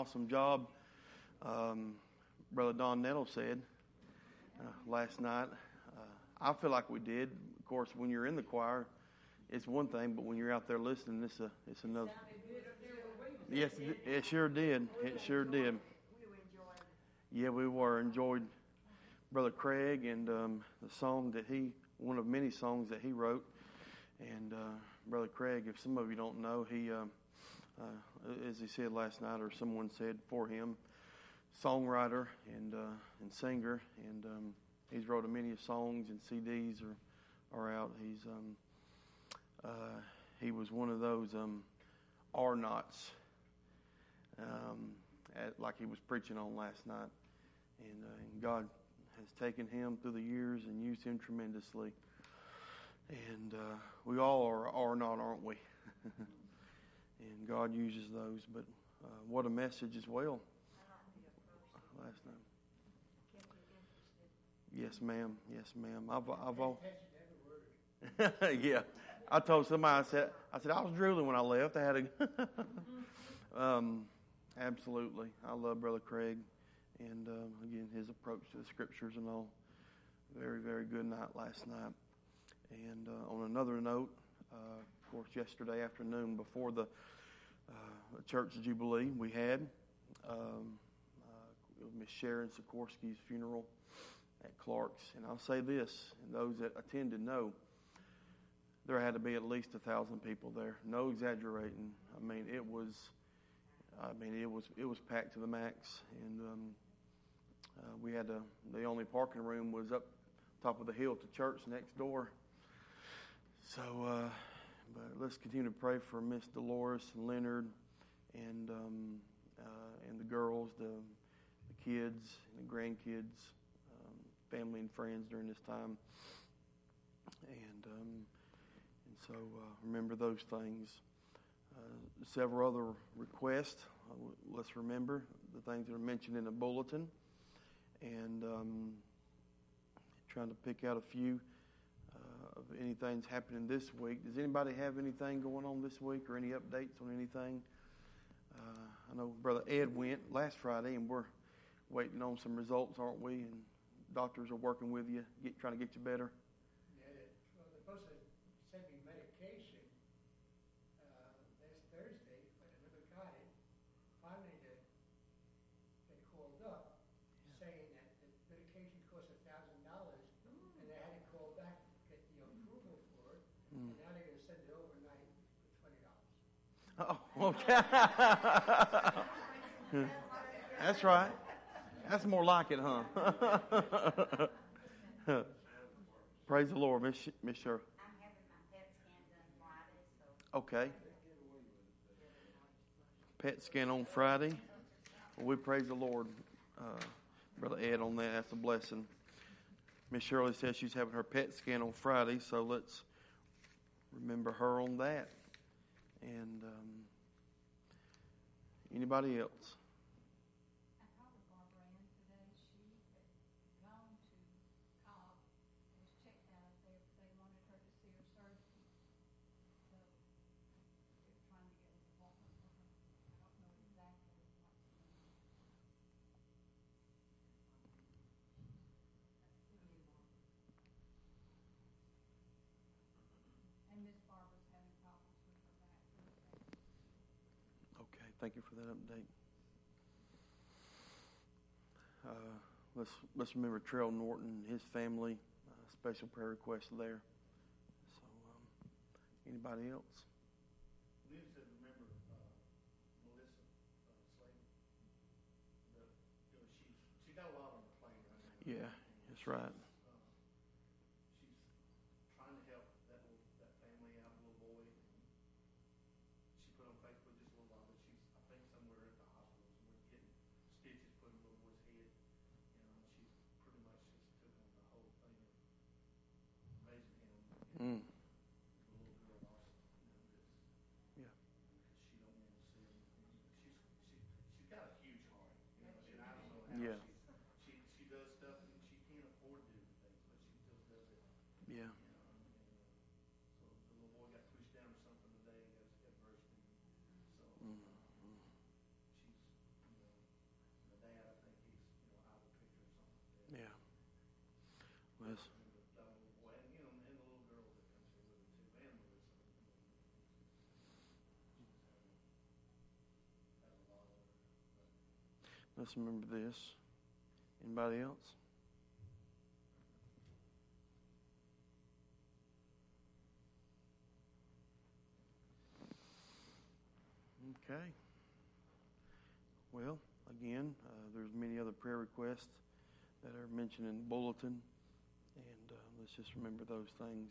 awesome job. Brother Don Nettle said last night. I feel like we did. Of course, when you're in the choir, it's one thing, but when you're out there listening, it's another. Yes, it sure did. It sure did. Yeah, we enjoyed Brother Craig and the song that one of many songs that he wrote. And Brother Craig, if some of you don't know, he, as he said last night, or someone said for him, songwriter and singer, and he's wrote many songs and CDs are out. He was one of those Arnauts, like he was preaching on last night, and God has taken him through the years and used him tremendously. And we all are not, aren't we? And God uses those. But what a message as well. Last night. Yes, ma'am. Yes, ma'am. Yeah. I told somebody. I said I was drooling when I left. I had a. Absolutely, I love Brother Craig, and again his approach to the Scriptures and all. Very, very good night last night. And on another note, of course, yesterday afternoon before the church jubilee, we had Miss Sharon Sikorsky's funeral at Clark's. And I'll say this, and those that attended know, there had to be at least 1,000 people there. No exaggerating. I mean, it was packed to the max, and we had the only parking room was up top of the hill to church next door. So, but let's continue to pray for Miss Dolores and Leonard, and the girls, the kids, and the grandkids, family and friends during this time, and so remember those things. Several other requests. Let's remember the things that are mentioned in the bulletin, and trying to pick out a few of anything that's happening this week. Does anybody have anything going on this week or any updates on anything? I know Brother Ed went last Friday, and we're waiting on some results, aren't we? And doctors are working with you, trying to get you better. Yeah, they're supposed to send me medication last Thursday, but I never got it. Finally, they called up saying that the medication costs $1,000, and they had to call back to get the approval for it, and now they're going to send it overnight for $20. Oh, okay. That's right. That's more like it, huh? Praise the Lord, Miss Sher. I'm having my PET scan done Friday, so. Okay. PET scan on Friday. Well, we praise the Lord, Brother Ed, on that. That's a blessing. Miss Shirley says she's having her PET scan on Friday, so let's remember her on that. And anybody else? I called Barbara Ann today. She had gone to Cobb and was checked out there, but they wanted her to see her surgeon. So they're trying to get an appointment for her. I don't know exactly what's going on. And Miss Barbara's having problems with her back. Okay, thank you for that update. Let's remember Terrell Norton and his family. Special prayer request there. So, anybody else? We used to remember Melissa Slade. She got a lot on the plate right now. Yeah, that's right. She's trying to help that family out, little boy. She put on Facebook just a little while, but she's, I think, somewhere at the hospital, somewhere getting stitches put in the little boy's head. She's pretty much just took on the whole thing of raising him. The little girl lost this. Yeah. She don't want to see him. She's got a huge heart, and I don't know how Yeah. she does stuff, and she can't afford to do things, but she still does it. Yeah. So the little boy got pushed down or something today at varsity. So she's does. Young little boy, and you know, and the little girl that comes here with him too, and Melissa. Has a lot of her. Let's remember this. Anybody else? Okay. Well, again, there's many other prayer requests that are mentioned in the bulletin, and let's just remember those things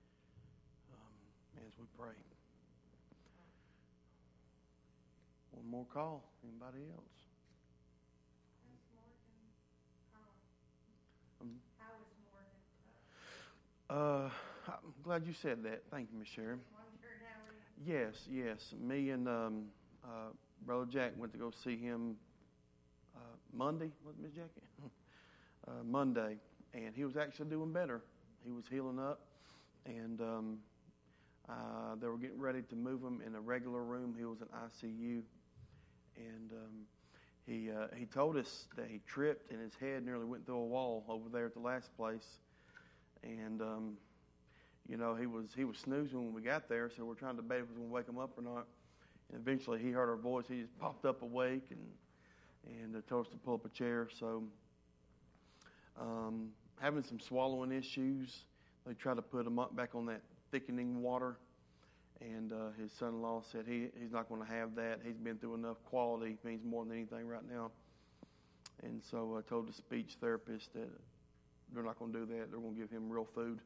as we pray. One more call. Anybody else? How is Morgan? I'm glad you said that. Thank you, Miss Sharon. Wondered how he Yes. Me and Brother Jack went to go see him Monday. Was it Miss Jackie? Monday, and he was actually doing better. He was healing up, and they were getting ready to move him in a regular room. He was in ICU, and he told us that he tripped and his head nearly went through a wall over there at the last place, and you know, he was snoozing when we got there, so we're trying to debate if we was going to wake him up or not. And eventually he heard our voice. He just popped up awake and told us to pull up a chair. So having some swallowing issues. They tried to put him up back on that thickening water. And his son-in-law said he's not going to have that. He's been through enough. Quality means more than anything right now. And so I told the speech therapist that they're not going to do that. They're going to give him real food.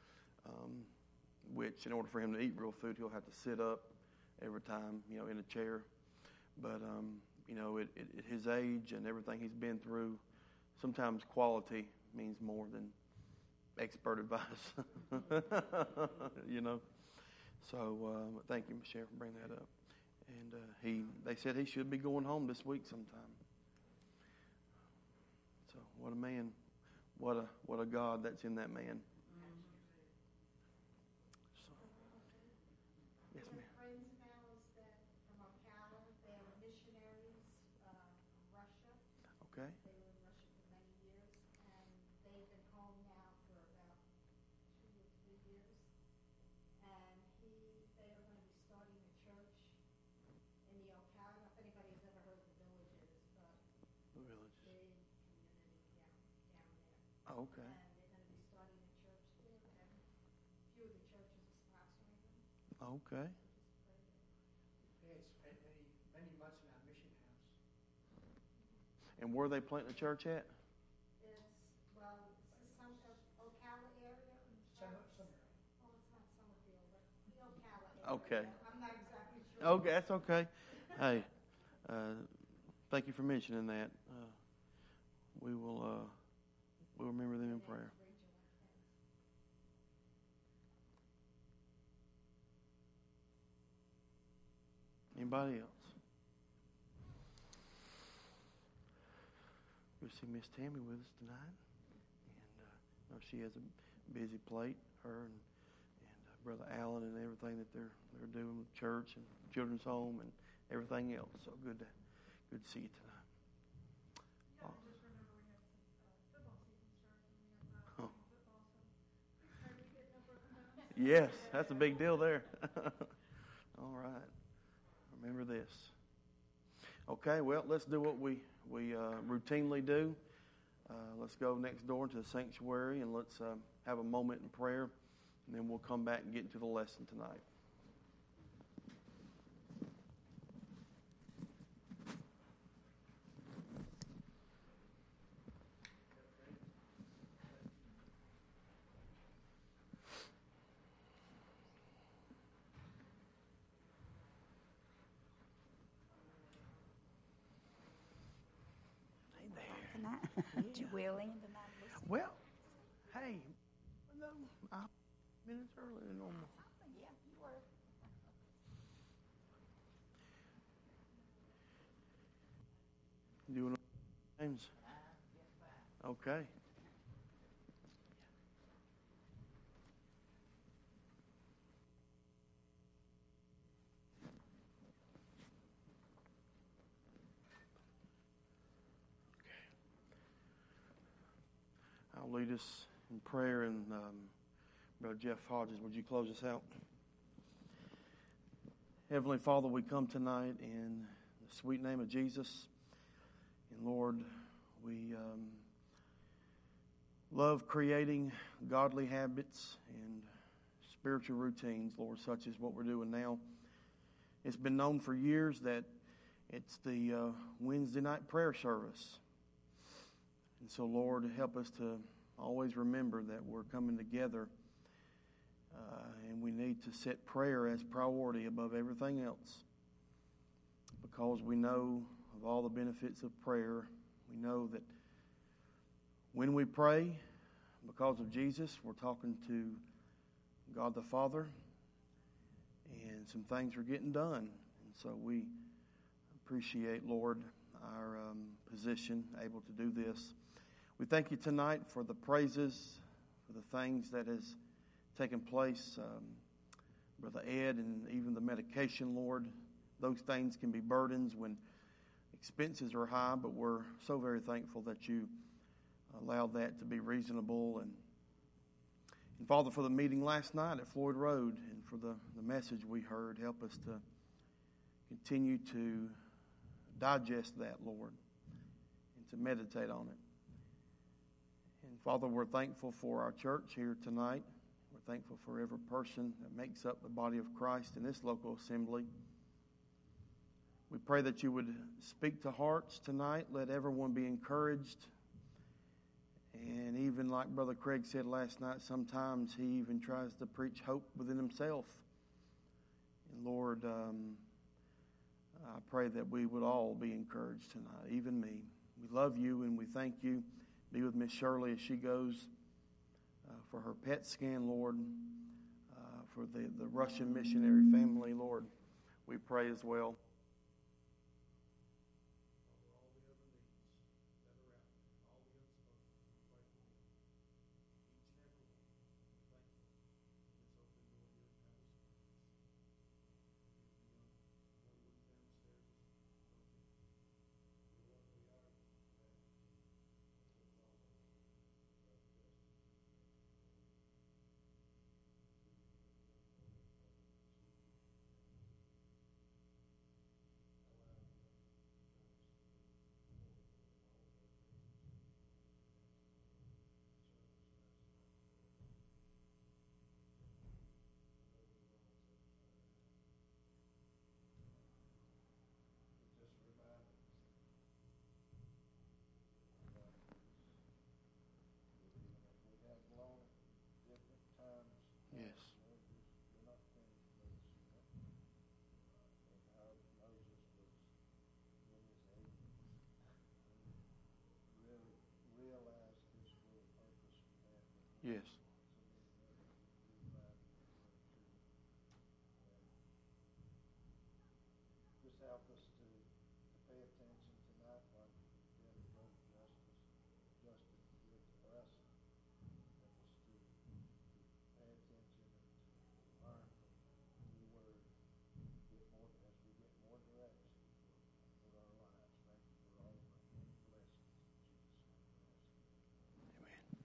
Which, in order for him to eat real food, he'll have to sit up every time, you know, in a chair. But, you know, at his age and everything he's been through, sometimes quality means more than expert advice, you know. So thank you, Michelle, for bringing that up. And they said he should be going home this week sometime. So what a man, what a God that's in that man. Yes, ma'am. friends of ours that from Ocala, they are missionaries from Russia. Okay. They were in Russia for many years, and they've been home now for about 2 or 3 years. And they are going to be starting a church in the Ocala. I don't know if anybody has ever heard of the Villages, but The Villages. big community down there. Oh, okay. And they're going to be starting a church there, and a few of the churches are sponsoring them. Okay. Yeah, it's spent many months in our mission house. And where are they planting a church at? It's, well, it's some Ocala area. Summerfield. Oh, it's not Summerfield, but the Ocala area. Okay. I'm not exactly sure. Okay, that's okay. Hey, thank you for mentioning that. We'll remember them in prayer. Anybody else? We see Miss Tammy with us tonight, and I know she has a busy plate. Her and Brother Allen and everything that they're doing with church and children's home and everything else. So good to see you tonight. Yeah, I just remember we have football season starting. We have Oh. football, so we're trying to get number of times. Yes, that's a big deal there. All right. Remember this. Okay, well, let's do what we routinely do. Let's go next door into the sanctuary and let's have a moment in prayer, and then we'll come back and get into the lesson tonight. Willing to not listen. Well, hey, no, I'm minutes earlier than normal. Yeah, you were. Doing James? Okay. I'll lead us in prayer, and Brother Jeff Hodges, would you close us out? Heavenly Father, we come tonight in the sweet name of Jesus. And Lord, we love creating godly habits and spiritual routines, Lord, such as what we're doing now. It's been known for years that it's the Wednesday night prayer service. And so, Lord, help us to always remember that we're coming together and we need to set prayer as priority above everything else, because we know of all the benefits of prayer. We know that when we pray, because of Jesus, we're talking to God the Father, and some things are getting done. And so we appreciate, Lord, our position, able to do this. We thank you tonight for the praises, for the things that has taken place, Brother Ed, and even the medication, Lord. Those things can be burdens when expenses are high, but we're so very thankful that you allowed that to be reasonable. And Father, for the meeting last night at Floyd Road, and for the message we heard, help us to continue to digest that, Lord, and to meditate on it. And Father, we're thankful for our church here tonight. We're thankful for every person that makes up the body of Christ in this local assembly. We pray that you would speak to hearts tonight. Let everyone be encouraged. And even like Brother Craig said last night, sometimes he even tries to preach hope within himself. And Lord, I pray that we would all be encouraged tonight, even me. We love you and we thank you. Be with Miss Shirley as she goes for her PET scan, Lord, for the Russian missionary family, Lord. We pray as well. Yes. Yes. Just help us to pay attention tonight, like Brother Justin did to us. Help us to pay attention and learn from your word. Get more as we get more direction for our lives. Thank you for all of our many blessings. In Jesus' name.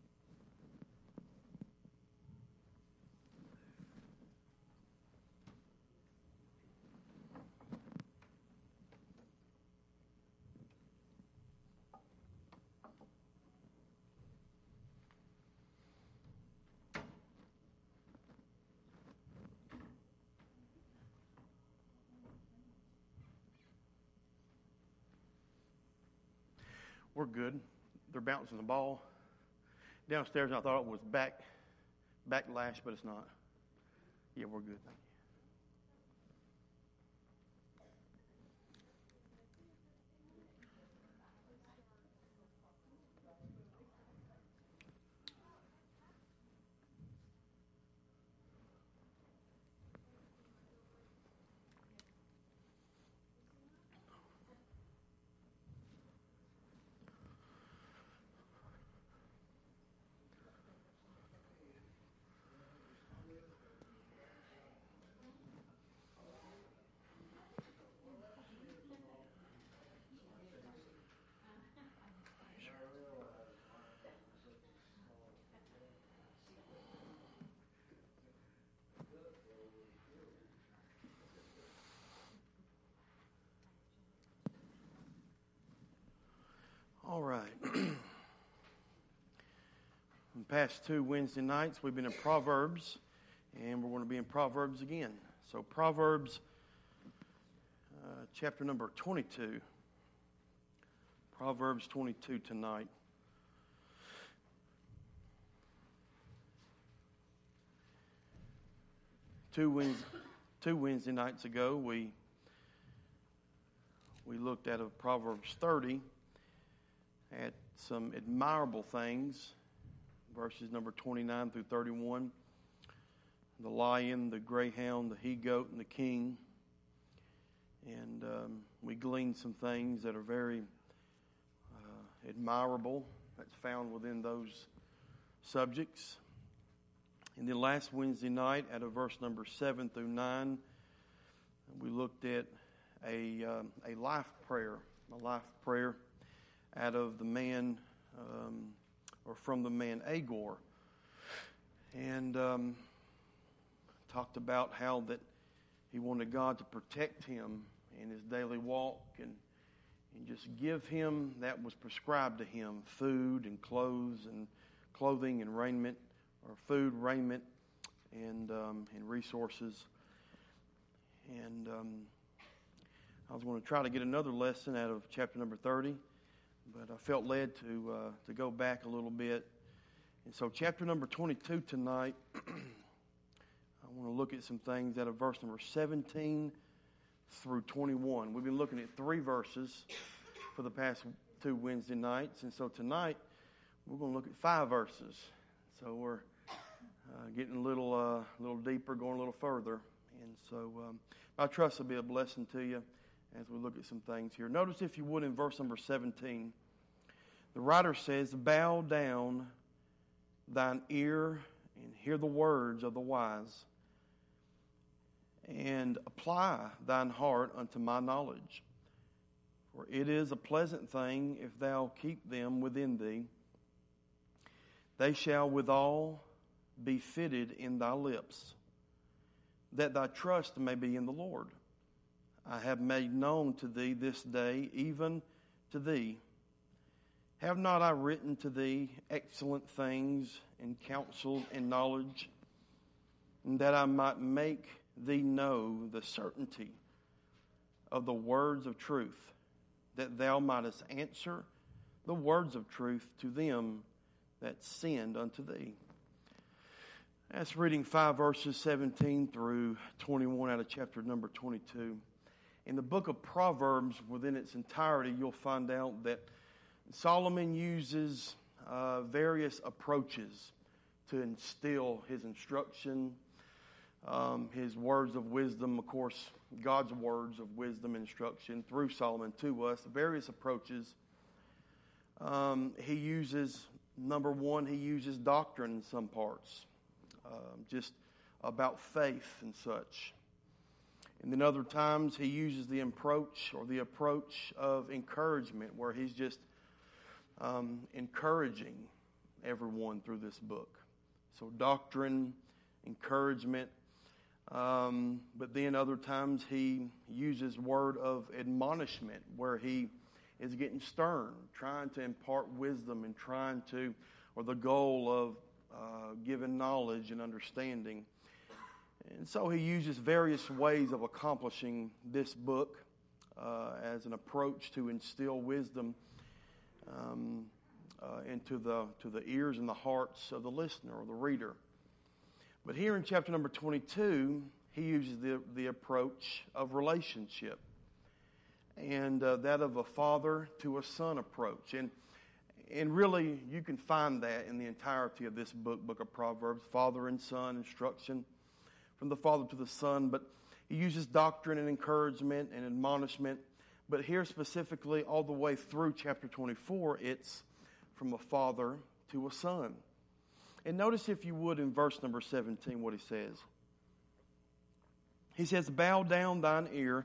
We're good. They're bouncing the ball downstairs, and I thought it was backlash, but it's not. Yeah, we're good. Thank you. All right. In the past 2 Wednesday nights, we've been in Proverbs, and we're going to be in Proverbs again. So Proverbs chapter number 22. Proverbs 22 tonight. Two Wednesday nights ago, we looked at a Proverbs 30, at some admirable things, verses number 29 through 31. The lion, the greyhound, the he-goat, and the king. And we gleaned some things that are very admirable that's found within those subjects. And then last Wednesday night, at a verse number 7 through 9, we looked at a life prayer out of the man, or from the man Agur. And talked about how that he wanted God to protect him in his daily walk and just give him that was prescribed to him, food and clothing and raiment, or food, raiment, and resources. And I was going to try to get another lesson out of chapter number 30, but I felt led to go back a little bit. And so chapter number 22 tonight, I want to look at some things out of verse number 17 through 21. We've been looking at 3 verses for the past 2 Wednesday nights, and so tonight we're going to look at 5 verses. So we're getting a little deeper, going a little further. And so I trust it'll be a blessing to you as we look at some things here. Notice, if you would, in verse number 17, the writer says, "Bow down thine ear and hear the words of the wise, and apply thine heart unto my knowledge. For it is a pleasant thing if thou keep them within thee. They shall withal be fitted in thy lips, that thy trust may be in the Lord. I have made known to thee this day, even to thee. Have not I written to thee excellent things in counsel and knowledge, and that I might make thee know the certainty of the words of truth, that thou mightest answer the words of truth to them that send unto thee." That's reading 5 verses 17 through 21 out of chapter number 22. In the book of Proverbs, within its entirety, you'll find out that Solomon uses various approaches to instill his instruction, his words of wisdom, of course, God's words of wisdom and instruction through Solomon to us, various approaches. He uses, number one, he uses doctrine in some parts, just about faith and such. And then other times he uses the approach of encouragement, where he's just encouraging everyone through this book. So doctrine, encouragement, but then other times he uses word of admonishment, where he is getting stern, trying to impart wisdom and or the goal of giving knowledge and understanding. And so he uses various ways of accomplishing this book as an approach to instill wisdom into the ears and the hearts of the listener or the reader. But here in chapter number 22, he uses the approach of relationship, and that of a father to a son approach. And really, you can find that in the entirety of this book of Proverbs, father and son instruction from the father to the son. But he uses doctrine and encouragement and admonishment. But here specifically, all the way through chapter 24, it's from a father to a son. And notice, if you would, in verse number 17, what he says. He says, "Bow down thine ear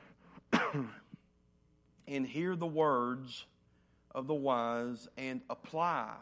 and hear the words of the wise, and apply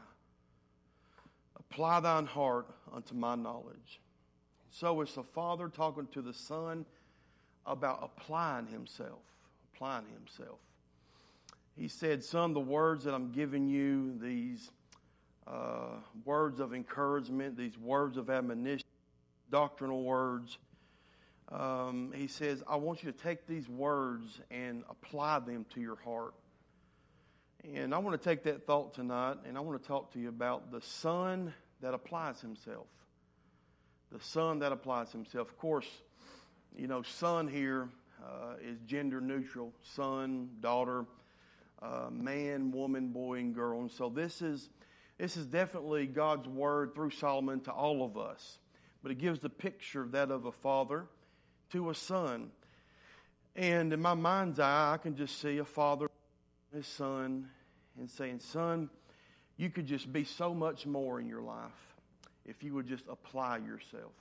thine heart unto my knowledge." So it's the father talking to the son about applying himself. he said, son, the words that I'm giving you, these words of encouragement, these words of admonition, doctrinal words, he says, I want you to take these words and apply them to your heart. And I want to take that thought tonight, and I want to talk to you about the son that applies himself. The son that applies himself. Of course, you know, son here is gender neutral. Son, daughter, man, woman, boy, and girl. And so this is definitely God's word through Solomon to all of us. But it gives the picture that of a father to a son. And in my mind's eye, I can just see a father, his son, and saying, son, you could just be so much more in your life if you would just apply yourself.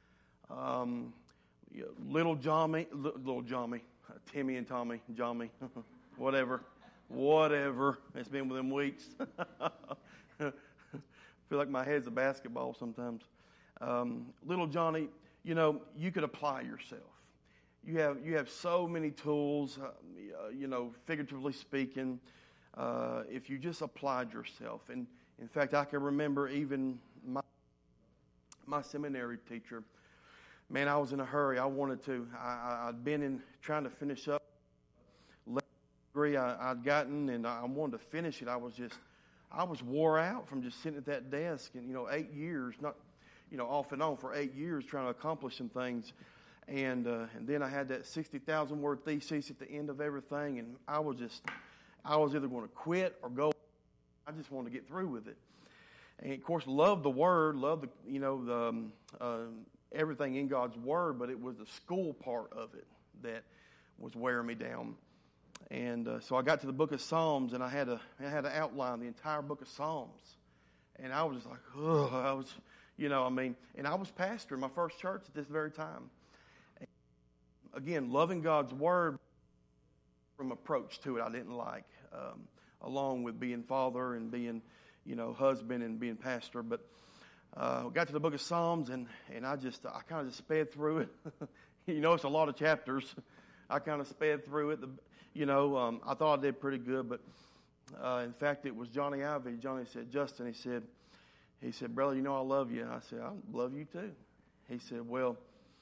Little Johnny, Timmy and Tommy, Johnny, whatever. It's been within weeks. Feel like my head's a basketball sometimes. Little Johnny, you know, you could apply yourself. You have so many tools, you know, figuratively speaking, if you just applied yourself. And in fact, I can remember even my seminary teacher. Man, I was in a hurry. I wanted to. I'd been trying to finish up the degree I'd gotten, and I wanted to finish it. I was wore out from just sitting at that desk, and 8 years, not off and on for 8 years trying to accomplish some things. And then I had that 60,000 word thesis at the end of everything, and I was either going to quit or go. I just wanted to get through with it. And of course, loved the Word, loved the everything in God's Word, but it was the school part of it that was wearing me down. And so I got to the Book of Psalms, and I had to outline the entire Book of Psalms, and I was just like, oh, and I was pastor in my first church at this very time. Again, loving God's Word from approach to it I didn't like, along with being father and being, husband and being pastor. But got to the Book of Psalms, and I kind of just sped through it. It's a lot of chapters. I kind of sped through it. I thought I did pretty good, but in fact, it was Johnny Ivy. Johnny said, Justin, he said, brother, I love you. I said, I love you too. He said, well,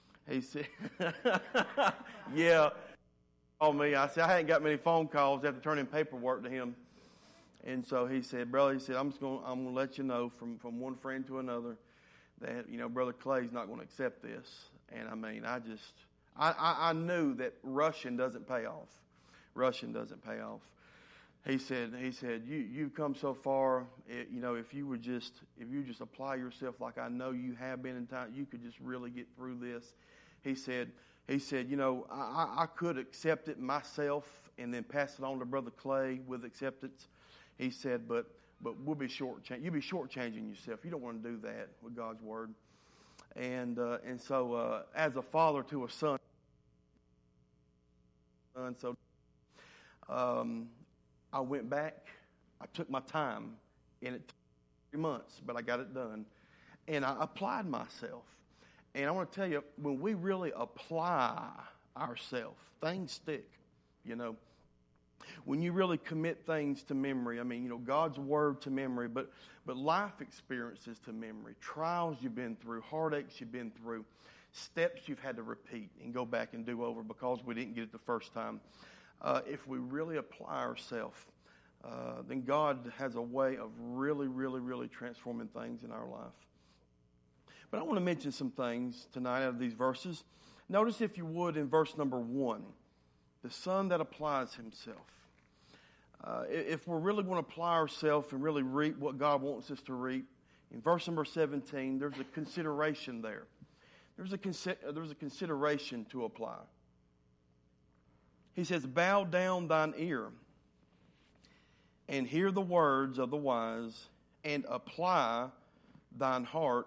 yeah. On me, I said, I hadn't got many phone calls after turning paperwork to him. And so he said, brother, I'm going to let you know from one friend to another that, Brother Clay's not going to accept this. And I knew that rushing doesn't pay off. Rushing doesn't pay off. He said, you've come so far, if you just apply yourself like I know you have been in time, you could just really get through this. He said, I could accept it myself and then pass it on to Brother Clay with acceptance. He said, but you'll be shortchanging yourself. You don't want to do that with God's Word. And so as a father to a son, I went back. I took my time, and it took 3 months, but I got it done. And I applied myself. And I want to tell you, when we really apply ourselves, things stick, When you really commit things to memory, God's Word to memory, but life experiences to memory, trials you've been through, heartaches you've been through, steps you've had to repeat and go back and do over because we didn't get it the first time. If we really apply ourselves, then God has a way of really, really, really transforming things in our life. But I want to mention some things tonight out of these verses. Notice, if you would, in verse number 1, the son that applies himself. If we're really going to apply ourselves and really reap what God wants us to reap, in verse number 17, there's a consideration there. There's a consideration to apply. He says, bow down thine ear and hear the words of the wise, and apply thine heart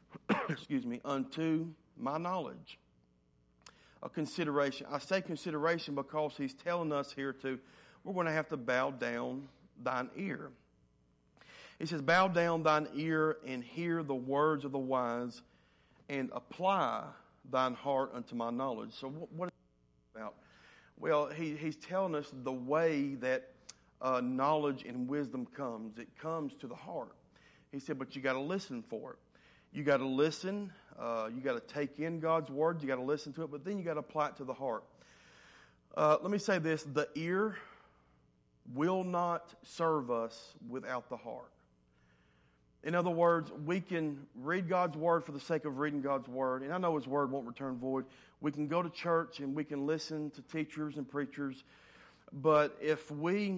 unto my knowledge. A consideration. I say consideration because he's telling us here we're going to have to bow down thine ear. He says, bow down thine ear and hear the words of the wise, and apply thine heart unto my knowledge. So what is it about? Well, he's telling us the way that knowledge and wisdom comes. It comes to the heart. He said, but you got to listen for it. You got to listen. You got to take in God's word. You got to listen to it, but then you got to apply it to the heart. Let me say this. The ear will not serve us without the heart. In other words, we can read God's word for the sake of reading God's word, and I know His word won't return void. We can go to church and we can listen to teachers and preachers, but if we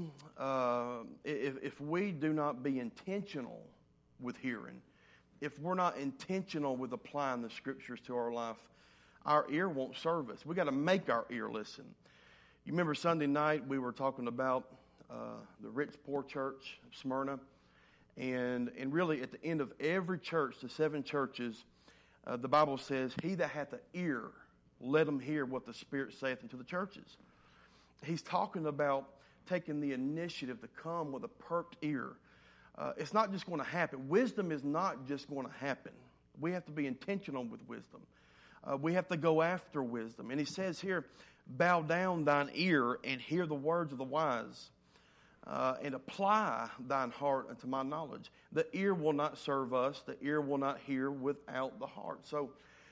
do not be intentional with hearing, if we're not intentional with applying the Scriptures to our life, our ear won't serve us. We got to make our ear listen. You remember Sunday night we were talking about the rich poor church of Smyrna. And really, at the end of every church, the 7 churches, the Bible says, he that hath an ear, let him hear what the Spirit saith unto the churches. He's talking about taking the initiative to come with a perked ear. It's not just going to happen. Wisdom is not just going to happen. We have to be intentional with wisdom. We have to go after wisdom. And he says here, bow down thine ear and hear the words of the wise. And apply thine heart unto my knowledge. The ear will not serve us. The ear will not hear without the heart. So,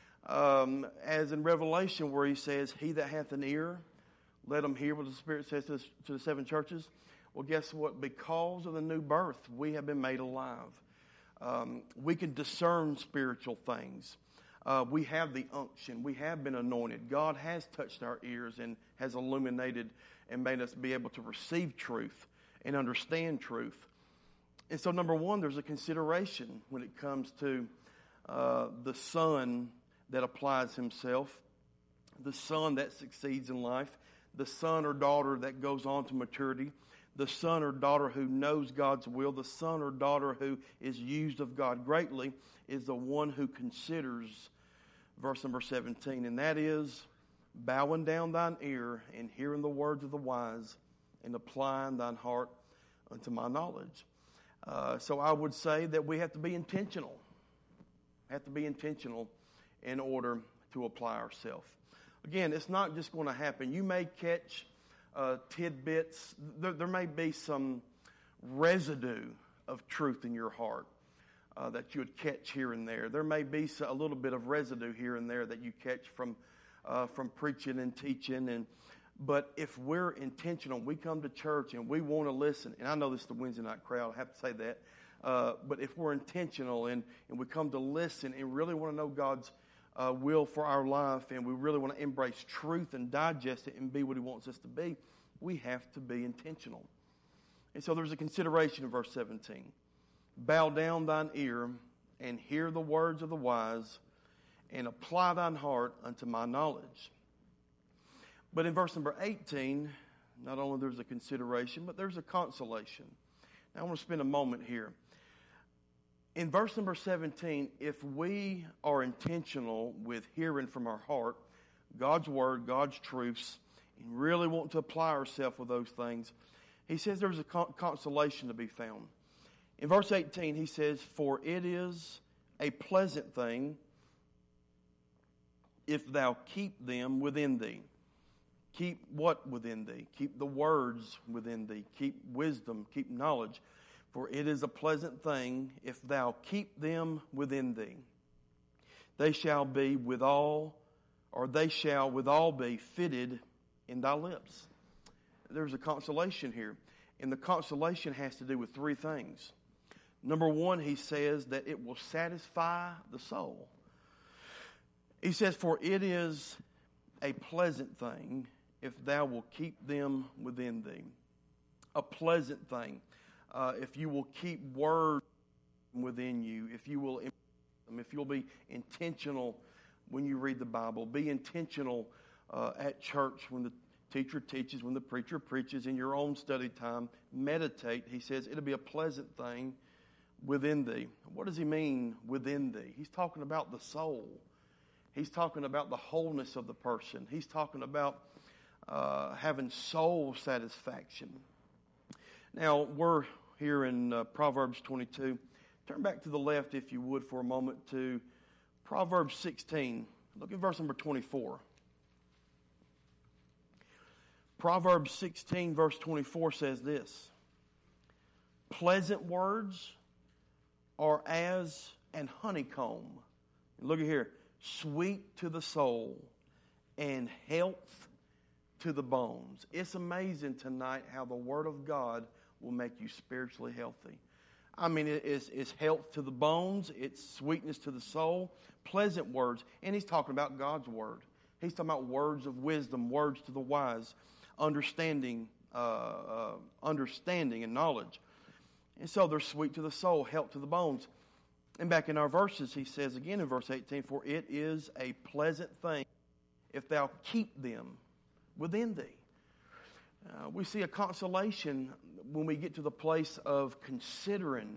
as in Revelation where he says, he that hath an ear, let him hear what the Spirit says to the 7 churches. Well, guess what? Because of the new birth, we have been made alive. We can discern spiritual things. We have the unction. We have been anointed. God has touched our ears and has illuminated and made us be able to receive truth and understand truth. And so, number one, there's a consideration when it comes to the son that applies himself, the son that succeeds in life, the son or daughter that goes on to maturity, the son or daughter who knows God's will, the son or daughter who is used of God greatly, is the one who considers verse number 17, and that is bowing down thine ear and hearing the words of the wise, and applying thine heart unto my knowledge. So I would say that we have to be intentional. Have to be intentional in order to apply ourselves. Again, it's not just going to happen. You may catch tidbits. There may be some residue of truth in your heart that you would catch here and there. There may be a little bit of residue here and there that you catch from preaching and teaching. But if we're intentional, we come to church and we want to listen, and I know this is the Wednesday night crowd, I have to say that, but if we're intentional and we come to listen and really want to know God's will for our life, and we really want to embrace truth and digest it and be what He wants us to be, we have to be intentional. And so there's a consideration in verse 17. Bow down thine ear and hear the words of the wise, and apply thine heart unto my knowledge. But in verse number 18, not only there's a consideration, but there's a consolation. Now I want to spend a moment here. In verse number 17, if we are intentional with hearing from our heart God's word, God's truths, and really want to apply ourselves with those things, he says there's a consolation to be found. In verse 18, he says, for it is a pleasant thing if thou keep them within thee. Keep what within thee? Keep the words within thee. Keep wisdom. Keep knowledge. For it is a pleasant thing if thou keep them within thee. They shall withal be fitted in thy lips. There's a consolation here. And the consolation has to do with 3 things. Number 1, he says that it will satisfy the soul. He says, for it is a pleasant thing if thou will keep them within thee. A pleasant thing. If you will keep words within you, if you'll be intentional when you read the Bible, be intentional at church when the teacher teaches, when the preacher preaches, in your own study time, meditate. He says it'll be a pleasant thing within thee. What does he mean within thee? He's talking about the soul. He's talking about the wholeness of the person. He's talking about having soul satisfaction. Now, we're here in Proverbs 22. Turn back to the left, if you would, for a moment to Proverbs 16. Look at verse number 24. Proverbs 16, verse 24 says this. pleasant words are as an honeycomb. Look at here. Sweet to the soul and health to the bones. It's amazing tonight how the Word of God will make you spiritually healthy. I mean, it's health to the bones. It's sweetness to the soul. Pleasant words. And he's talking about God's Word. He's talking about words of wisdom, words to the wise, understanding and knowledge. And so they're sweet to the soul, health to the bones. And back in our verses, he says again in verse 18, for it is a pleasant thing if thou keep them within thee. We see a consolation when we get to the place of considering,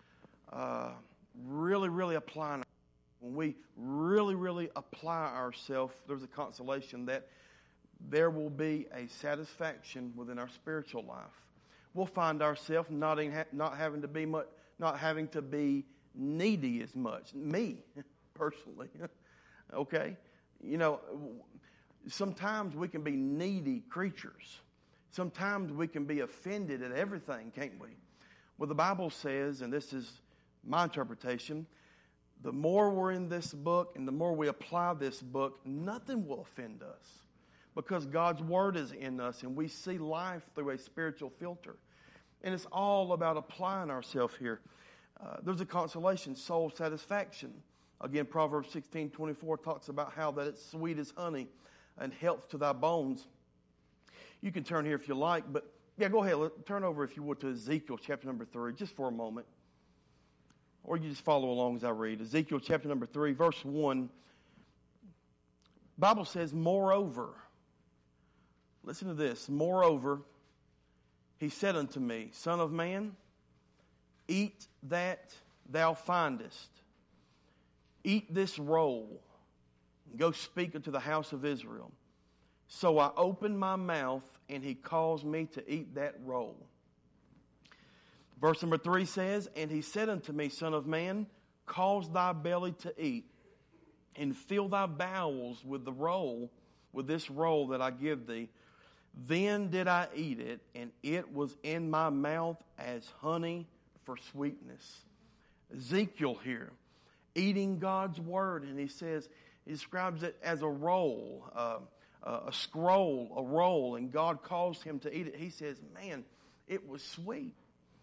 really applying. When we really apply ourselves, there's a consolation that there will be a satisfaction within our spiritual life. We'll find ourselves not having to be needy as much. Me, personally. Okay? You know, sometimes we can be needy creatures. Sometimes we can be offended at everything, can't we? Well, the Bible says, and this is my interpretation, the more we're in this book and the more we apply this book, nothing will offend us. Because God's Word is in us and we see life through a spiritual filter. And it's all about applying ourselves here. There's a consolation, soul satisfaction. Again, Proverbs 16:24 talks about how that it's sweet as honey and health to thy bones. You can turn here if you like, but yeah, go ahead. Turn over, if you would, to Ezekiel chapter number 3, just for a moment. Or you just follow along as I read. Ezekiel chapter number 3, verse 1. Bible says, moreover, listen to this, moreover, he said unto me, Son of man, eat that thou findest. Eat this roll, and go speak unto the house of Israel. So I opened my mouth, and he caused me to eat that roll. Verse number 3 says, and he said unto me, Son of man, cause thy belly to eat, and fill thy bowels with this roll that I give thee. Then did I eat it, and it was in my mouth as honey for sweetness. Ezekiel here, eating God's Word, and he describes it as a roll, a scroll, a roll, and God caused him to eat it. He says, man, it was sweet.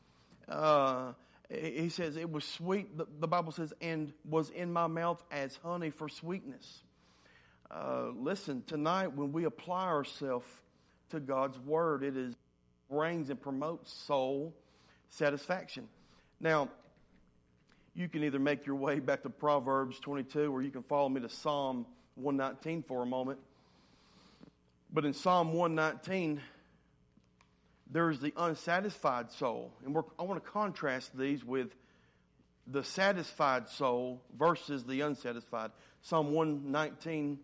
He says it was sweet, the Bible says, and was in my mouth as honey for sweetness. Listen, tonight when we apply ourselves to God's Word, it brings and promotes soul satisfaction. Now, you can either make your way back to Proverbs 22, or you can follow me to Psalm 119 for a moment. But in Psalm 119, there's the unsatisfied soul. And I want to contrast these with the satisfied soul versus the unsatisfied. Psalm 119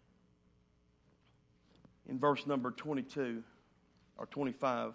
in verse number 22 or 25.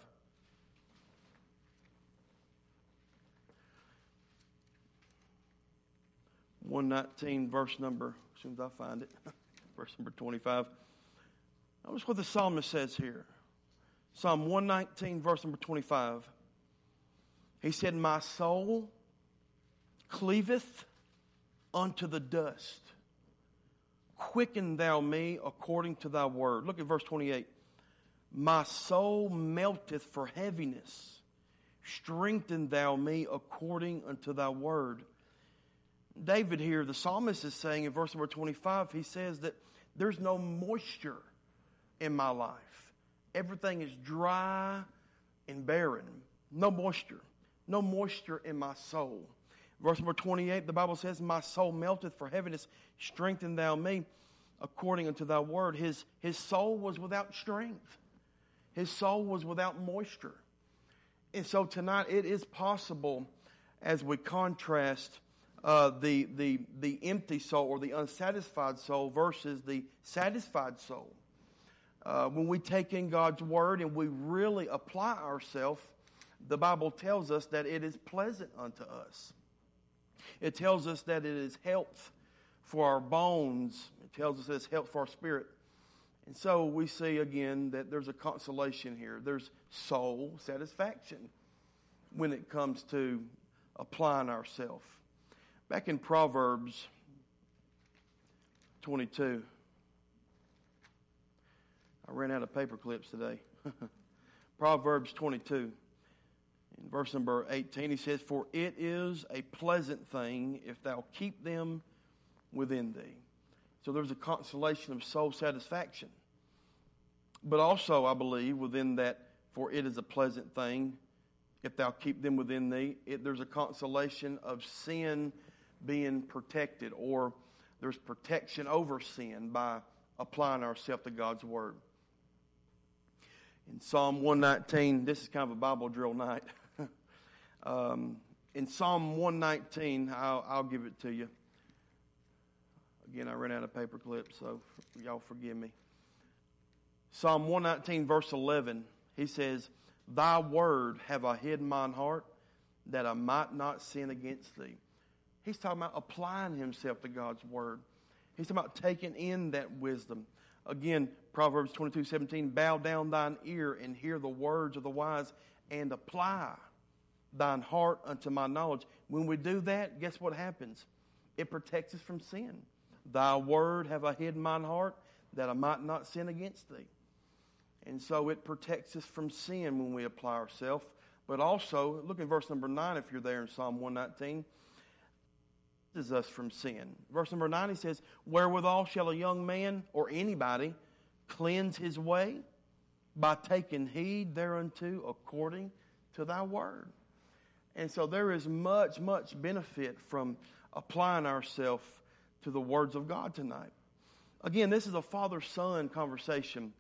Verse number, as soon as I find it, verse number 25. Notice what the psalmist says here. Psalm 119, verse number 25. He said, my soul cleaveth unto the dust. Quicken thou me according to thy word. Look at verse 28. My soul melteth for heaviness. Strengthen thou me according unto thy word. David here, the psalmist, is saying in verse number 25, he says that there's no moisture in my life. Everything is dry and barren. No moisture. No moisture in my soul. Verse number 28, the Bible says, my soul melteth for heaviness. Strengthen thou me according unto thy word. His soul was without strength. His soul was without moisture. And so tonight it is possible, as we contrast the empty soul or the unsatisfied soul versus the satisfied soul. When we take in God's Word and we really apply ourselves, the Bible tells us that it is pleasant unto us. It tells us that it is health for our bones. It tells us it's health for our spirit. And so we see again that there's a consolation here. There's soul satisfaction. when it comes to applying ourselves. Back in Proverbs 22, I ran out of paper clips today. Proverbs 22, in verse number 18, he says, "For it is a pleasant thing if thou keep them within thee." So there's a consolation of soul satisfaction. But also, I believe, within that, "for it is a pleasant thing if thou keep them within thee," there's a consolation of sin being protected, or there's protection over sin by applying ourselves to God's Word. In Psalm 119, this is kind of a Bible drill night. In Psalm 119, I'll give it to you. Again, I ran out of paper clips, so y'all forgive me. Psalm 119, verse 11, he says, "Thy word have I hid in mine heart, that I might not sin against thee." He's talking about applying himself to God's Word. He's talking about taking in that wisdom. Again, Proverbs 22:17, "Bow down thine ear and hear the words of the wise, and apply thine heart unto my knowledge." When we do that, guess what happens? It protects us from sin. "Thy word have I hid in mine heart, that I might not sin against thee." And so it protects us from sin when we apply ourselves. But also, look at verse number 9 if you're there in Psalm 119. Is us from sin. Verse number 9, he says, "Wherewithal shall a young man," or anybody, "cleanse his way? By taking heed thereunto according to thy word." And so there is much, much benefit from applying ourselves to the words of God tonight. Again, this is a father-son conversation.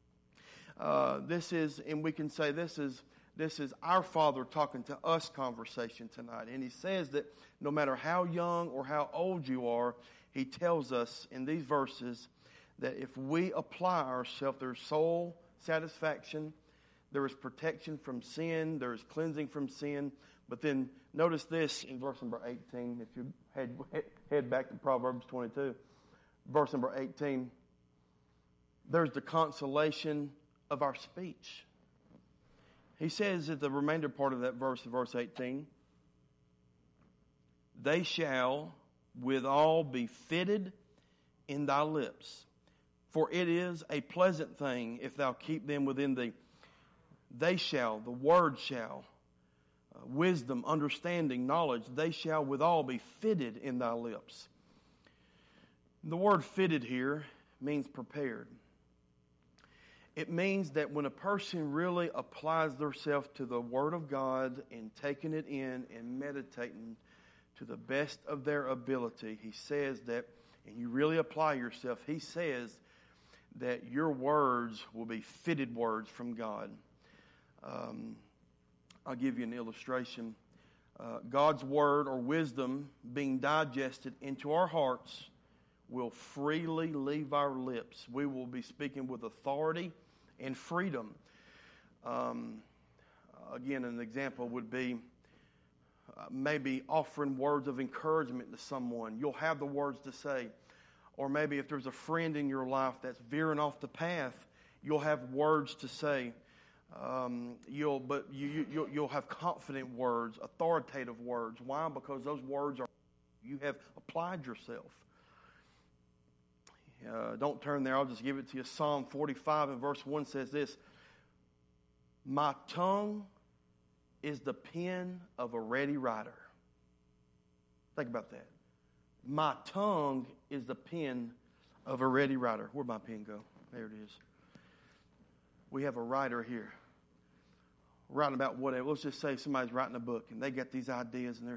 And we can say this is our Father talking to us conversation tonight. And he says that no matter how young or how old you are, he tells us in these verses that if we apply ourselves, there's soul satisfaction, there is protection from sin, there is cleansing from sin. But then notice this in verse number 18, if you head back to Proverbs 22, verse number 18, there's the consolation of our speech. He says at the remainder part of that verse, verse 18, "They shall withal be fitted in thy lips, for it is a pleasant thing if thou keep them within thee." They shall, the word shall, wisdom, understanding, knowledge, they shall withal be fitted in thy lips. The word fitted here means prepared. It means that when a person really applies themselves to the Word of God and taking it in and meditating to the best of their ability, he says that, and you really apply yourself, he says that your words will be fitted words from God. I'll give you an illustration. God's Word or wisdom being digested into our hearts will freely leave our lips. We will be speaking with authority and freedom. Again, an example would be maybe offering words of encouragement to someone. You'll have the words to say. Or maybe if there's a friend in your life that's veering off the path, you'll have words to say. You'll have confident words, authoritative words. Why? Because those words are, you have applied yourself. Don't turn there. I'll just give it to you. Psalm 45 and verse 1 says this: "My tongue is the pen of a ready writer." Think about that. My tongue is the pen of a ready writer. Where'd my pen go? There it is. We have a writer here. Writing about whatever. Let's just say somebody's writing a book and they got these ideas and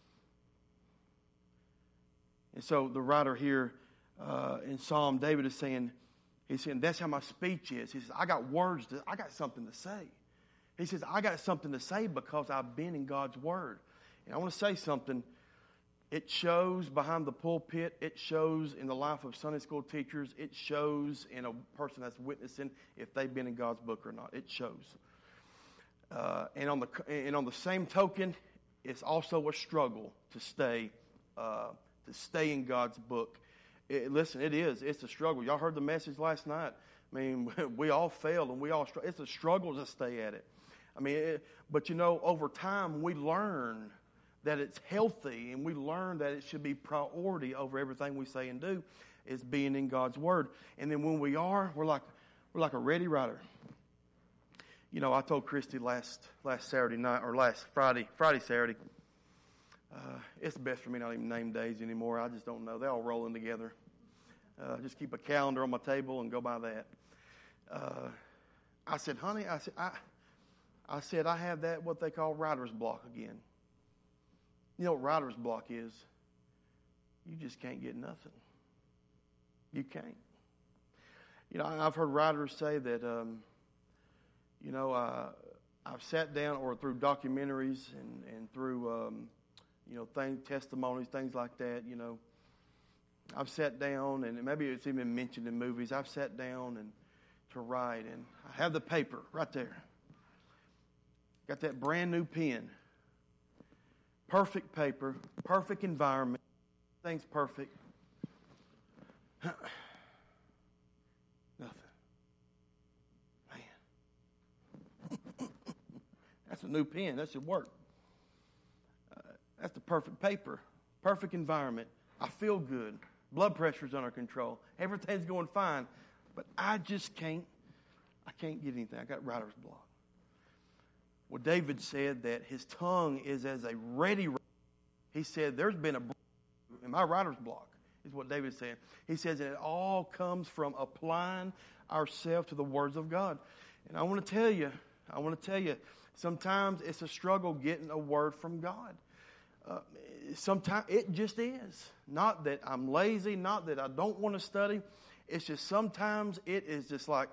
so the writer here in Psalm, David is saying, he's saying, that's how my speech is. He says, I got something to say. He says, I got something to say because I've been in God's Word. And I want to say something. It shows behind the pulpit. It shows in the life of Sunday school teachers. It shows in a person that's witnessing if they've been in God's book or not. It shows. And on the same token, it's also a struggle to stay in God's book. Listen, it is. It's a struggle. Y'all heard the message last night. I mean, we all fail and we all struggle. It's a struggle to stay at it. I mean, but over time we learn that it's healthy, and we learn that it should be priority over everything we say and do, is being in God's Word. And then when we are, we're like a ready writer. I told Christy last Saturday night, or last Saturday. It's best for me not even name days anymore. I just don't know. They're all rolling together. Just keep a calendar on my table and go by that. I said, honey, I said I have that what they call writer's block again. You know what writer's block is? You just can't get nothing. You can't. I've heard writers say that, I've sat down, or through documentaries and through, testimonies, things like that, I've sat down, and maybe it's even mentioned in movies, I've sat down and to write, and I have the paper right there. Got that brand new pen. Perfect paper, perfect environment, everything's perfect. Nothing. Man. That's a new pen. That should work. That's the perfect paper, perfect environment. I feel good. Blood pressure's under control. Everything's going fine. But I can't get anything. I got writer's block. Well, David said that his tongue is as a ready writer. He said there's been a breakthrough in my writer's block, is what David said. He says that it all comes from applying ourselves to the words of God. And I want to tell you, sometimes it's a struggle getting a word from God. Sometimes it just is. Not that I'm lazy, not that I don't want to study. It's just sometimes it is just like,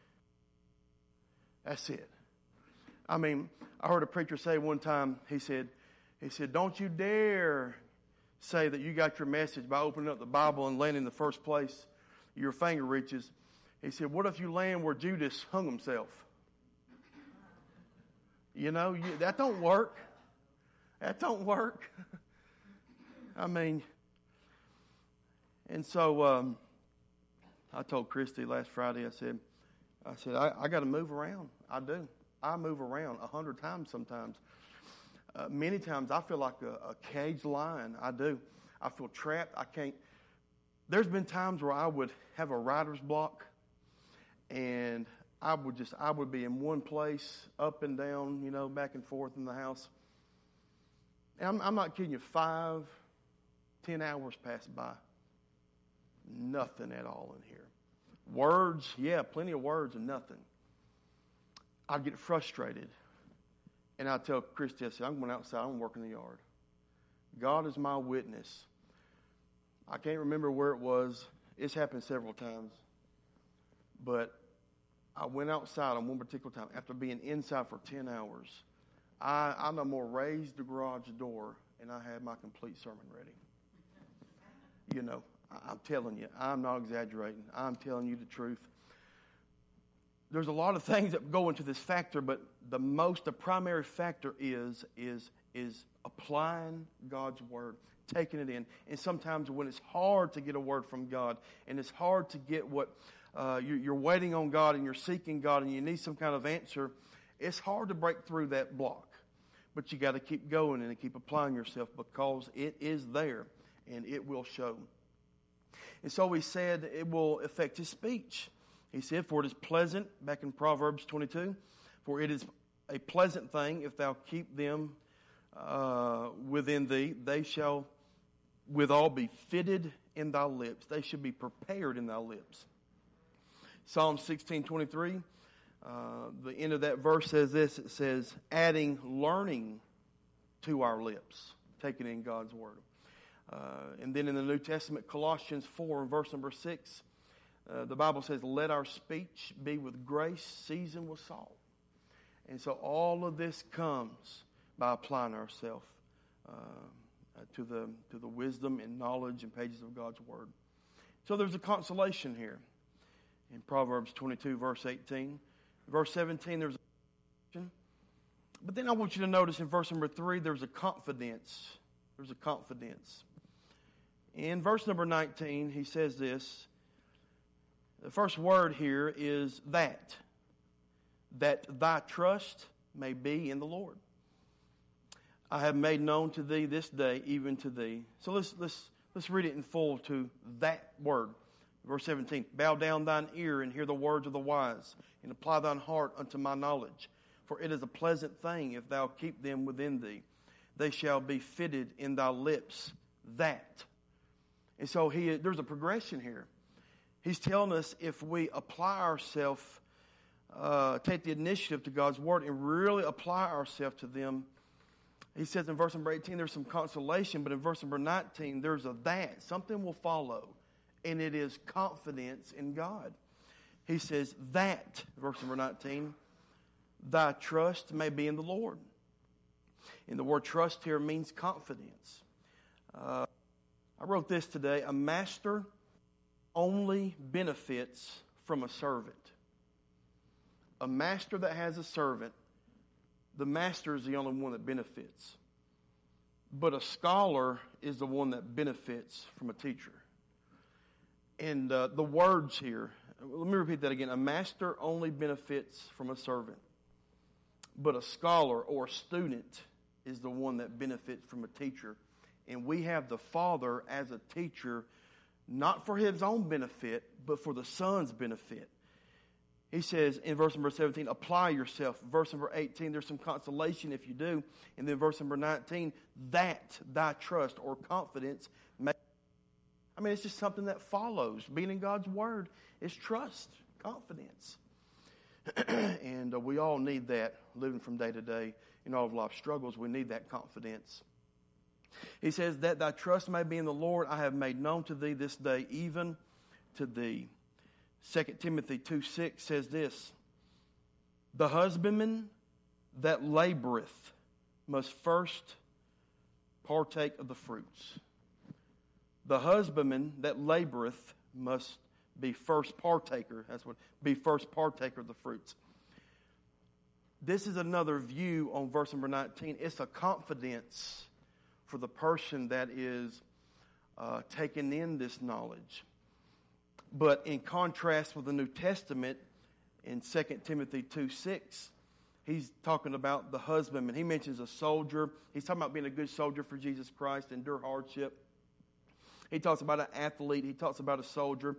that's it. I mean, I heard a preacher say one time, he said, don't you dare say that you got your message by opening up the Bible and landing in the first place your finger reaches. He said, what if you land where Judas hung himself? That don't work. That don't work. I mean, and so I told Christy last Friday, I said, I got to move around. I do. I move around 100 times sometimes. Many times I feel like a caged lion. I do. I feel trapped. I can't. There's been times where I would have a writer's block, and I would be in one place, up and down, back and forth in the house. And I'm not kidding you, 5, 10 hours pass by. Nothing at all in here. Words, yeah, plenty of words and nothing. I'd get frustrated. And I'd tell Christy, I said, I'm going outside, I'm going to work in the yard. God is my witness. I can't remember where it was. It's happened several times. But I went outside on one particular time after being inside for 10 hours. I no more raised the garage door, and I had my complete sermon ready. I'm telling you, I'm not exaggerating. I'm telling you the truth. There's a lot of things that go into this factor, but the primary factor is applying God's word, taking it in. And sometimes when it's hard to get a word from God, and it's hard to get what you're waiting on God, and you're seeking God, and you need some kind of answer, it's hard to break through that block. But you got to keep going and keep applying yourself, because it is there and it will show. And so he said it will affect his speech. He said, for it is pleasant, back in Proverbs 22, for it is a pleasant thing if thou keep them within thee. They shall withal be fitted in thy lips. They should be prepared in thy lips. Psalm 16:23. The end of that verse says this. It says, adding learning to our lips, taking in God's word. And then in the New Testament, Colossians 4, verse number 6, the Bible says, let our speech be with grace, seasoned with salt. And so all of this comes by applying ourselves to the wisdom and knowledge and pages of God's word. So there's a consolation here in Proverbs 22, verse 18. Verse 17, there's a question. But then I want you to notice in verse number 3, there's a confidence. There's a confidence. In verse number 19, he says this. The first word here is that. That thy trust may be in the Lord. I have made known to thee this day, even to thee. So let's read it in full to that word. Verse 17, bow down thine ear and hear the words of the wise, and apply thine heart unto my knowledge. For it is a pleasant thing if thou keep them within thee. They shall be fitted in thy lips, that. And so there's a progression here. He's telling us if we apply ourselves, take the initiative to God's word and really apply ourselves to them. He says in verse number 18 there's some consolation, but in verse number 19 there's a that. Something will follow, and it is confidence in God. He says that, verse number 19, thy trust may be in the Lord. And the word trust here means confidence. I wrote this today, a master only benefits from a servant. A master that has a servant, the master is the only one that benefits. But a scholar is the one that benefits from a teacher. And the words here, let me repeat that again. A master only benefits from a servant. But a scholar or a student is the one that benefits from a teacher. And we have the Father as a teacher, not for his own benefit, but for the Son's benefit. He says in verse number 17, apply yourself. Verse number 18, there's some consolation if you do. And then verse number 19, that thy trust or confidence may. I mean, it's just something that follows. Being in God's Word is trust, confidence. And we all need that living from day to day in all of life's struggles. We need that confidence. He says that thy trust may be in the Lord. I have made known to thee this day, even to thee. 2 Timothy 2:6 says this, the husbandman that laboreth must first partake of the fruits. The husbandman that laboreth must be first partaker. Be first partaker of the fruits. This is another view on verse number 19. It's a confidence for the person that is taking in this knowledge. But in contrast with the New Testament, in 2 Timothy 2:6, he's talking about the husbandman. He mentions a soldier. He's talking about being a good soldier for Jesus Christ, endure hardship. He talks about an athlete. He talks about a soldier,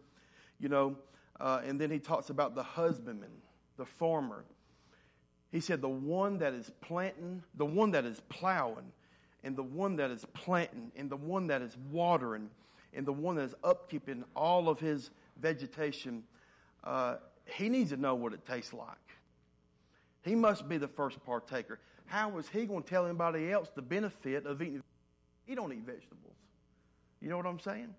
and then he talks about the husbandman, the farmer. He said the one that is planting, the one that is plowing, and the one that is planting, and the one that is watering, and the one that is upkeeping all of his vegetation, he needs to know what it tastes like. He must be the first partaker. How is he going to tell anybody else the benefit of eating? He don't eat vegetables. You know what I'm saying?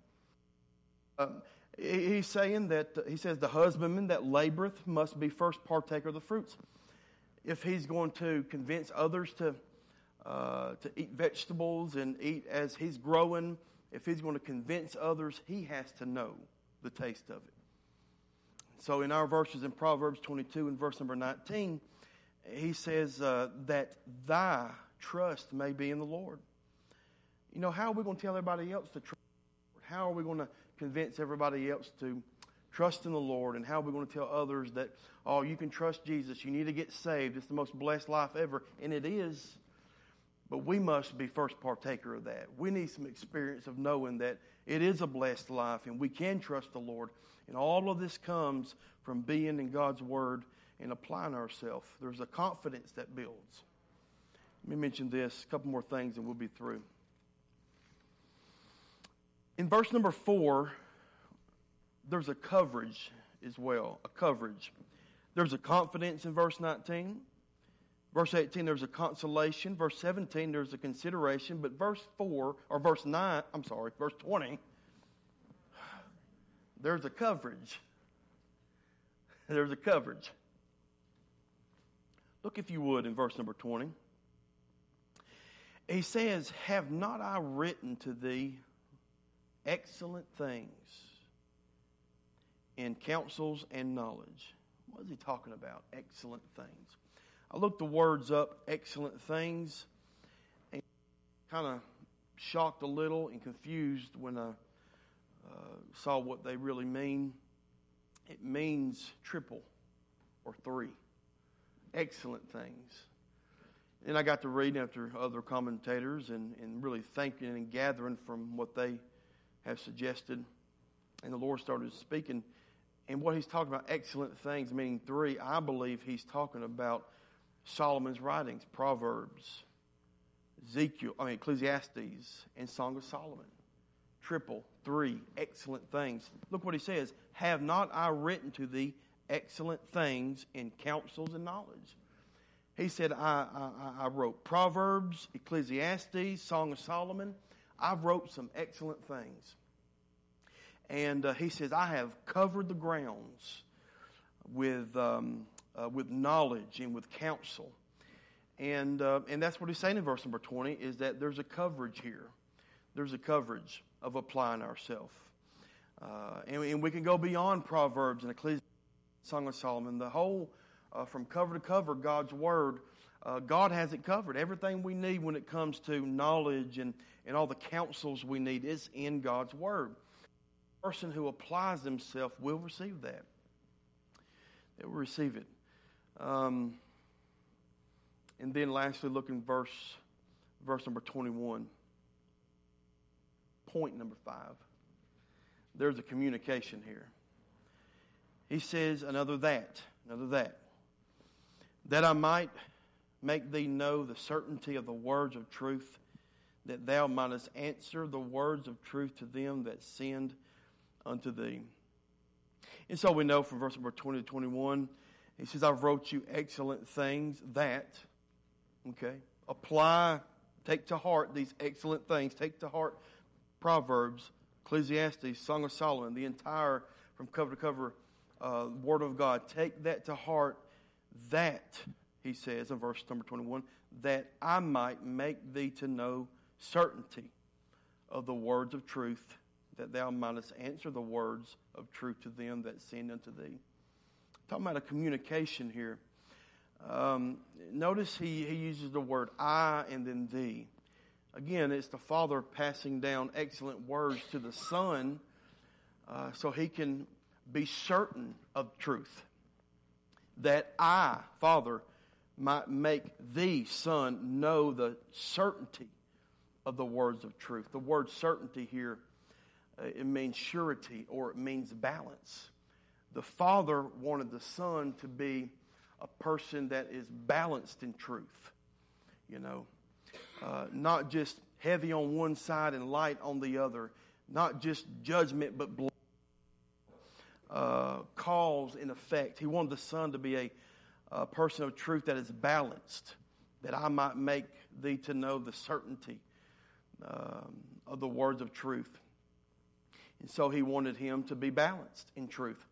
He's saying that, he says the husbandman that laboreth must be first partaker of the fruits. If he's going to convince others to eat vegetables and eat as he's growing, if he's going to convince others, he has to know the taste of it. So in our verses in Proverbs 22 and verse number 19, he says that thy trust may be in the Lord. How are we going to tell everybody else to trust the Lord? How are we going to convince everybody else to trust in the Lord? And how are we going to tell others that, you can trust Jesus, you need to get saved, it's the most blessed life ever? And it is. But we must be first partaker of that. We need some experience of knowing that it is a blessed life and we can trust the Lord. And all of this comes from being in God's Word and applying ourselves. There's a confidence that builds. Let me mention this, a couple more things and we'll be through. In verse number 4, there's a coverage as well, a coverage. There's a confidence in verse 19. Verse 18, there's a consolation. Verse 17, there's a consideration. But verse 20, there's a coverage. There's a coverage. Look, if you would, in verse number 20. He says, have not I written to thee excellent things in counsels and knowledge? What is he talking about? Excellent things. I looked the words up, excellent things, and kind of shocked a little and confused when I saw what they really mean. It means triple or three. Excellent things. And I got to reading after other commentators and really thinking and gathering from what they have suggested. And the Lord started speaking. And what he's talking about, excellent things, meaning three, I believe he's talking about Solomon's writings, Proverbs, Ecclesiastes, and Song of Solomon. Triple, three, excellent things. Look what he says. Have not I written to thee excellent things in counsels and knowledge? He said, I wrote Proverbs, Ecclesiastes, Song of Solomon. I've wrote some excellent things. And he says, I have covered the grounds with knowledge and with counsel. And that's what he's saying in verse number 20, is that there's a coverage here. There's a coverage of applying ourselves. And we can go beyond Proverbs and Ecclesiastes, Song of Solomon. The whole, from cover to cover, God's Word, God has it covered. Everything we need when it comes to knowledge and all the counsels we need is in God's Word. The person who applies themselves will receive that. They will receive it. And then lastly, look in verse number 21. Point number 5. There's a communication here. He says, another that, I might make thee know the certainty of the words of truth, that thou mightest answer the words of truth to them that send unto thee. And so we know from verse number 20 to 21, he says, I've wrote you excellent things that, apply, take to heart these excellent things, take to heart Proverbs, Ecclesiastes, Song of Solomon, the entire, from cover to cover, Word of God. Take that to heart, that, he says in verse number 21, that I might make thee to know certainty of the words of truth, that thou mightest answer the words of truth to them that send unto thee. Talking about a communication here. Notice he uses the word I and then thee. Again, it's the Father passing down excellent words to the Son so he can be certain of truth. That I, Father, might make thee, Son, know the certainty of the words of truth. The word certainty here, it means surety or it means balance. The Father wanted the Son to be a person that is balanced in truth. Not just heavy on one side and light on the other. Not just judgment, but cause and effect. He wanted the Son to be a person of truth that is balanced, that I might make thee to know the certainty of the words of truth. And so he wanted him to be balanced in truth.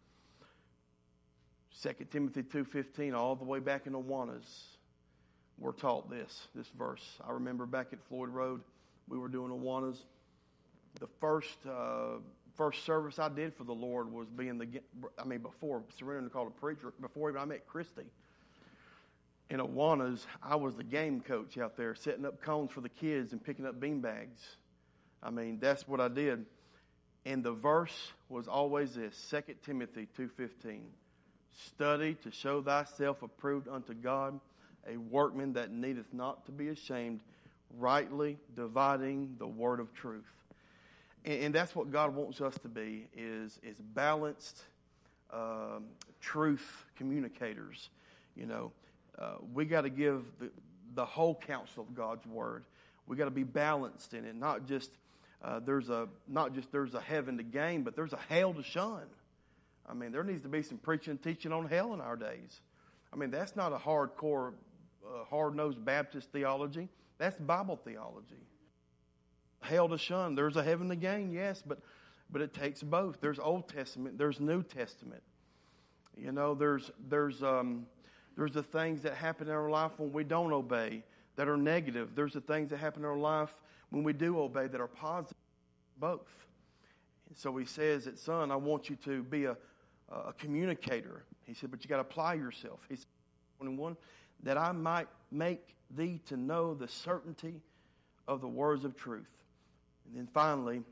2 Timothy 2:15, all the way back in Awanas, we're taught this verse. I remember back at Floyd Road, we were doing Awanas. The first service I did for the Lord was before surrendering to call a preacher, before even I met Christy. In Awanas, I was the game coach out there, setting up cones for the kids and picking up beanbags. That's what I did. And the verse was always this, 2 Timothy 2:15. Study to show thyself approved unto God, a workman that needeth not to be ashamed, rightly dividing the word of truth. And that's what God wants us to be, is balanced truth communicators. We got to give the whole counsel of God's word. We got to be balanced in it, not just there's a heaven to gain, but there's a hell to shun. There needs to be some preaching and teaching on hell in our days. That's not a hardcore, hard-nosed Baptist theology. That's Bible theology. Hell to shun. There's a heaven to gain, yes, but it takes both. There's Old Testament. There's New Testament. There's the things that happen in our life when we don't obey that are negative. There's the things that happen in our life when we do obey that are positive. Both. And so he says that, son, I want you to be a communicator. He said, but you got to apply yourself. He said, 21, that I might make thee to know the certainty of the words of truth. And then finally,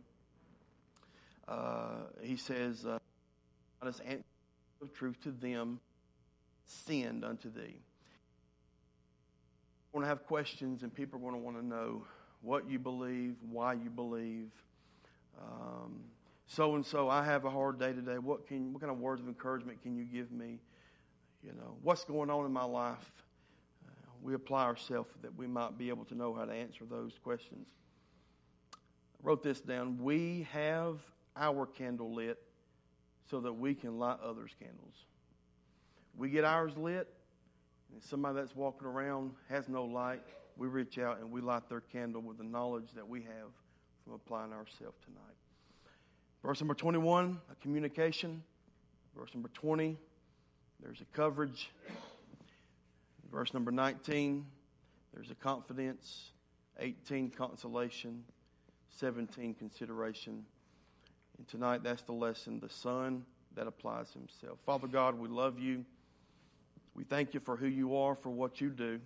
he says, let us answer the truth to them, send unto thee. going to have questions, and people are going to want to know what you believe, why you believe. So-and-so, I have a hard day today. What kind of words of encouragement can you give me? You know, what's going on in my life? We apply ourselves that we might be able to know how to answer those questions. I wrote this down. We have our candle lit so that we can light others' candles. We get ours lit, and somebody that's walking around has no light, we reach out and we light their candle with the knowledge that we have from applying ourselves tonight. Verse number 21, a communication. Verse number 20, there's a coverage. Verse number 19, there's a confidence. 18, consolation. 17, consideration. And tonight, that's the lesson, the Son that applies himself. Father God, we love you. We thank you for who you are, for what you do.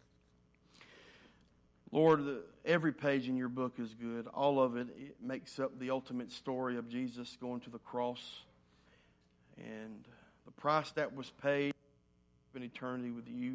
Lord, every page in your book is good. All of it makes up the ultimate story of Jesus going to the cross and the price that was paid in eternity with you.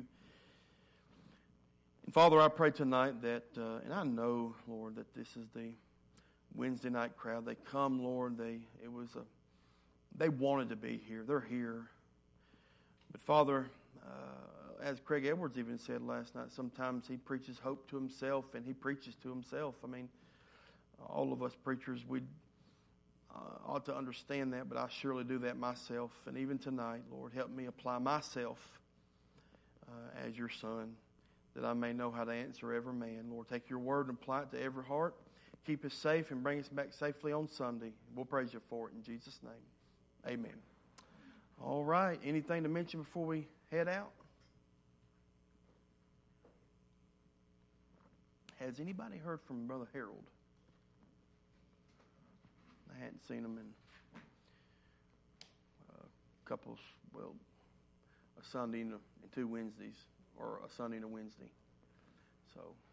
And Father, I pray tonight that, and I know, Lord, that this is the Wednesday night crowd. They come, Lord. They wanted to be here. They're here. But Father, as Craig Edwards even said last night, sometimes he preaches hope to himself, and he preaches to himself. I mean, all of us preachers, we ought to understand that, but I surely do that myself. And even tonight, Lord, help me apply myself as your son, that I may know how to answer every man. Lord, take your word and apply it to every heart. Keep us safe and bring us back safely on Sunday. We'll praise you for it in Jesus' name. Amen. All right. Anything to mention before we head out? Has anybody heard from Brother Harold? I hadn't seen him in a Sunday and 2 Wednesdays, or a Sunday and a Wednesday. So